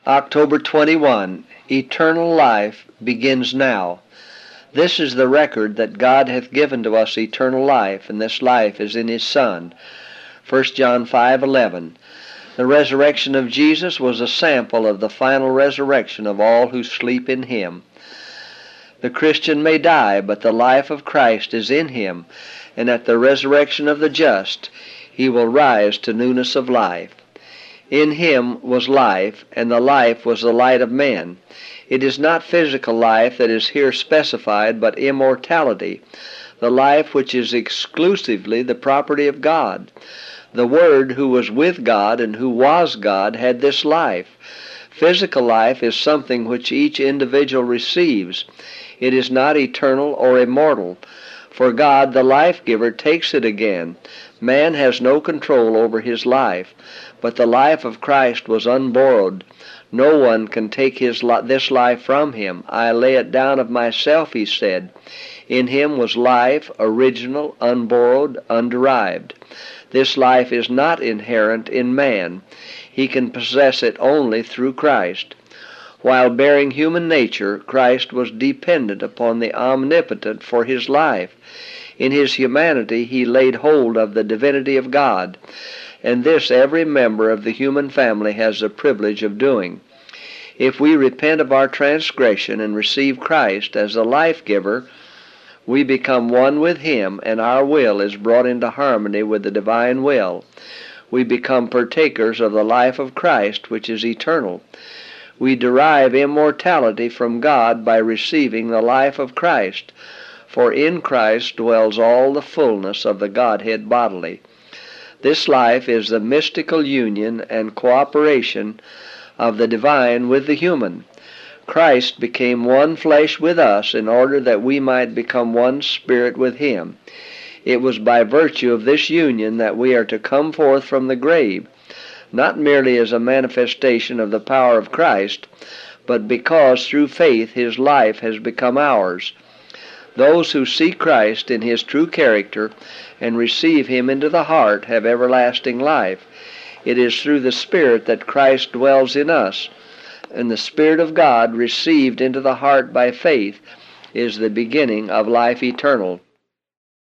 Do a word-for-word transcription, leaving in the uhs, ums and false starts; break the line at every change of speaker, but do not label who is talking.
October twenty-first. Eternal life begins now. This is the record that God hath given to us eternal life, and this life is in his Son. First John five eleven. The resurrection of Jesus was a sample of the final resurrection of all who sleep in him. The Christian may die, but the life of Christ is in him, and at the resurrection of the just he will rise to newness of life. In him was life, and the life was the light of men. It is not physical life that is here specified, but immortality, the life which is exclusively the property of God. The Word, who was with God and who was God, had this life. Physical life is something which each individual receives. It is not eternal or immortal. For God, the life-giver, takes it again. Man has no control over his life, but the life of Christ was unborrowed. No one can take his li- this life from him. I lay it down of myself, he said. In him was life, original, unborrowed, underived. This life is not inherent in man. He can possess it only through Christ. While bearing human nature, Christ was dependent upon the Omnipotent for his life. In his humanity he laid hold of the divinity of God, and this every member of the human family has the privilege of doing. If we repent of our transgression and receive Christ as the life-giver, we become one with him, and our will is brought into harmony with the divine will. We become partakers of the life of Christ, which is eternal. We derive immortality from God by receiving the life of Christ, for in Christ dwells all the fullness of the Godhead bodily. This life is the mystical union and cooperation of the divine with the human. Christ became one flesh with us in order that we might become one spirit with him. It was by virtue of this union that we are to come forth from the grave, not merely as a manifestation of the power of Christ, but because through faith his life has become ours. Those who see Christ in his true character and receive him into the heart have everlasting life. It is through the Spirit that Christ dwells in us, and the Spirit of God received into the heart by faith is the beginning of life eternal.